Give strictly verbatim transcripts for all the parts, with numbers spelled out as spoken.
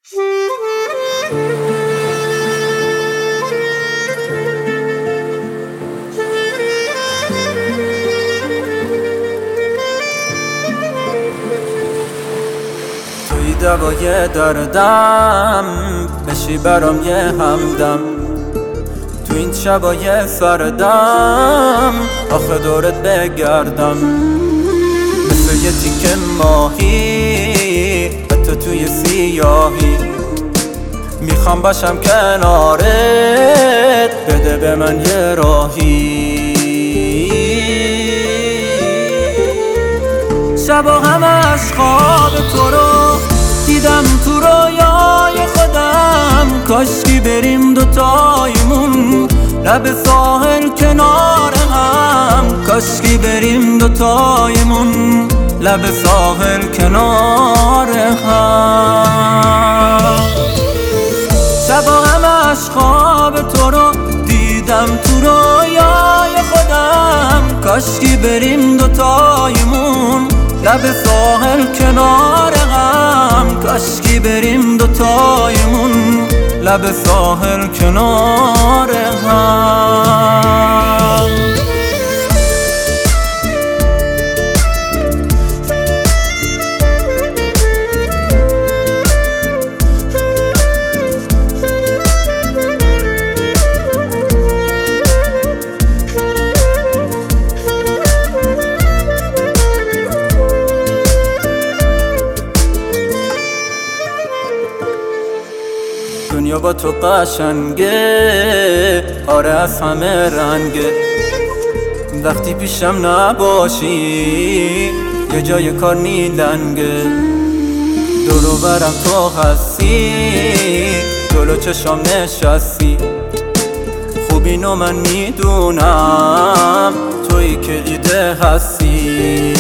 توی دوای دردم بشی برام یه همدم، تو این شبای سردم آخه دورت بگردم، مثل یه تیکه ماهی حتی توی سیاهی، میخوام باشم کنارت بده به من یه راهی. شبا همش خواب تو رو دیدم تو رویای خودم، کاشکی بریم دوتایمون لب ساحل کنار هم، کاشکی بریم دوتایمون لب ساحل کنار هم. شبا همش خواب تو رو دیدم تو رویای خودم، کاشکی بریم دوتایمون لب ساحل کنار هم، کاشکی بریم دوتایمون لب ساحل کنار هم. دنیا با تو قشنگه، آره از همه رنگه، وقتی پیشم نباشی یه جای کار نیلنگه. دور و برم تو هستی، جلو چشام نشستی، خوب اینو من میدونم تویی که دیده هستی.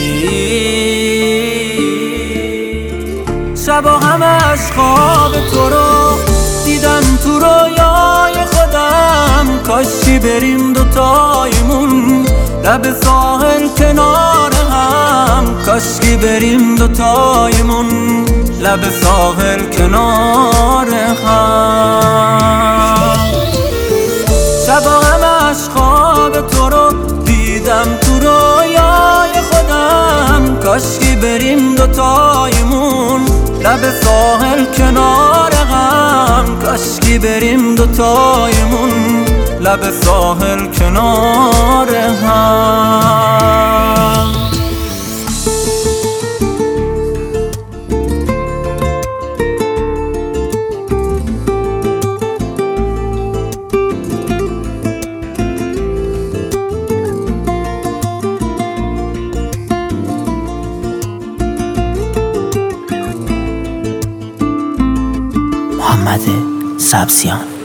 شبا همش خواب تو رو دیدم تو رویای خودم، کاشکی بریم دوتایمون لب ساحل کنار هم، کاشکی بریم دوتایمون لب ساحل کنار هم. شبا همش خواب تو رو دیدم تو رویای خودم، کاشکی بریم دوتایمون لب ساحل کنار هم، کاشکی بریم دوتایمون لب ساحل کنار هم. محمد سبزیان.